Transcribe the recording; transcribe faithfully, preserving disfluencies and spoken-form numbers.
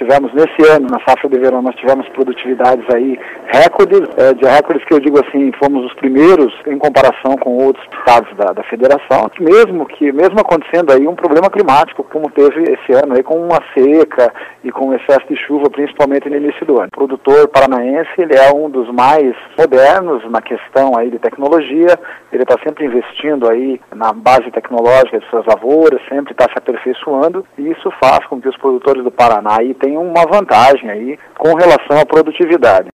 tivemos nesse ano, na safra de verão, nós tivemos produtividades aí recordes, é, de recordes que eu digo assim, fomos os primeiros em comparação com outros estados da, da federação, mesmo que, mesmo acontecendo aí um problema climático, como teve esse ano aí com uma seca e com excesso de chuva, principalmente no início do ano. O produtor paranaense, ele é um dos mais modernos na questão aí de tecnologia, ele está sempre investindo aí na base tecnológica de suas lavouras, sempre está se aperfeiçoando, e isso faz com que os produtores do Paraná aí tenham uma vantagem aí com relação à produtividade.